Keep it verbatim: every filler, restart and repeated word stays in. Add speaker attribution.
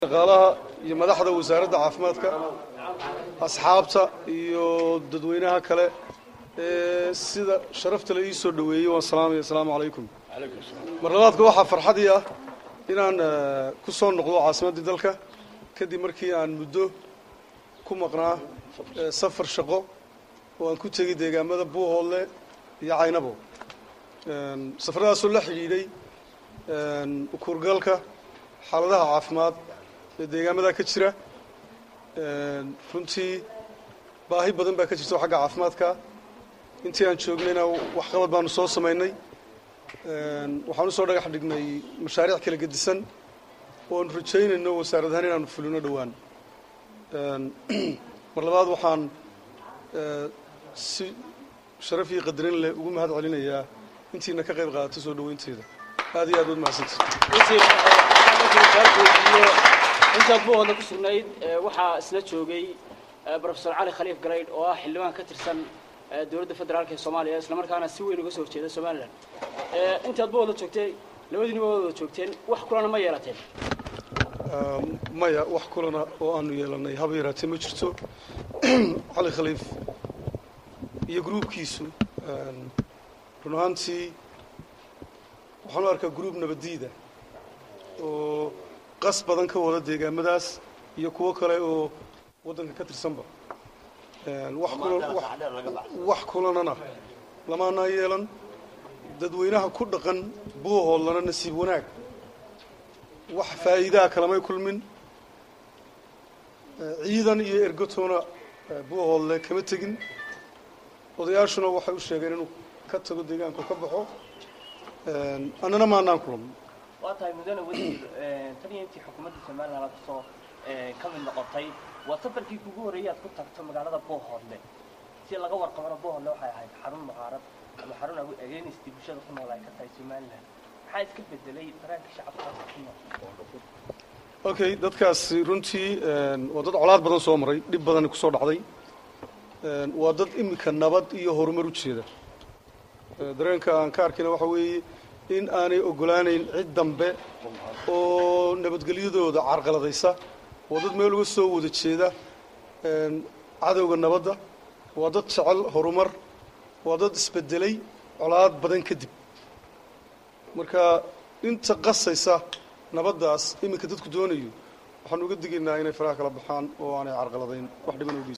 Speaker 1: shaqaalaha iyo madaxda wasaaradda caafimaadka asxaabta iyo dadweynaha kale ee sida sharafta la ii soo dhaweeyay waan salaamay assalaamu calaykum mar labaadka waxaa farxadii ah inaan ku soo noqdo caasimadda dalka kadib markii aan muddo ku maqnaa safar shaqo oo aan ku tegay deegaamada Buuhoodle iyo Caynabo safaradaas oo la xiriiray ukurgalka xaaladaha caafimaad ee deegaamada ka jira runtii baahi badan baa ka jirta xagga caafimaadka intii aan joognayna wax qabad baanu soo sameynay waxaan u soo dhagax dhignay mashaariic kala gedisan oo aan rajaynayno wasaaradahan inaanu fulino dhawaan mar labaad waxaan si sharaf iyo qadarin leh ugu mahad celinayaa intiina ka qayb qaadatay soo dhaweynteeda aad iyo aad u mahadsantahay
Speaker 2: intaad Buuhoodle ku sugnayd waxaa isla joogay Professor Cali Khaliif Garayd oo ah xildhibaan ka tirsan dowladda federaalka ee Soomaaliya isla markaana si weyn uga soo horjeeda Soomaaliland intaad Buuhoodle joogtay labadiina wada joogteen wax kulana ma yeelateen
Speaker 1: maya wax kulana oo aanu yeelanay haba yaraatee ma jirto Cali Khaliif iyo groupkiisu run ahaantii waxaan u arkaa group nabadiida oo qas badan ka wada deegaamadaas iyo kuwo kale oo waddanka ka tirsanba wax kulan wax kulanana lamaana yeelan dadweynaha ku dhaqan Buuhoodlana nasiib wanaag wax faa'iido kalamay kulmin ciidan iyo ergotoona Buuhoodle kama tagin odayaashuna waxay u sheegeen inuu ka tago deegaanka ka baxo annana maanaan kulan
Speaker 2: waatahay mudane wasiir tan iyo intii xukuumadda Soomaaliland la soo ka mid noqotay waa safarkii kugu horeeyay ku tagto magaalada Buuhoodle si laga warqabo Buuhoodle waxay ahayd xarun muqaarad ama xarun ugu adeegsatay bulshada ku nool ay ka tahay Soomaaliland maxay iska bedelay taranka shacabka ku nool
Speaker 1: okay dadkaas runtii waa dad colaad badan soo maray dib badan ku soo dhacday waa dad imika nabad iyo horumar u jeeda dareenka aan ka arkayna waxa weeye in aanay ogolaanayn cid dambe oo nabadgelyadooda carqaladaysa waa dad meel uga soo wada jeeda cadowga nabadda waa dad jecel horumar waa dad isbedelay colaad badan kadib marka inta qasaysa nabaddaas iminka dadku doonayo waxaan uga digaynaa inay faraha kala baxaan oo aanay carqaladayn wax dhiban u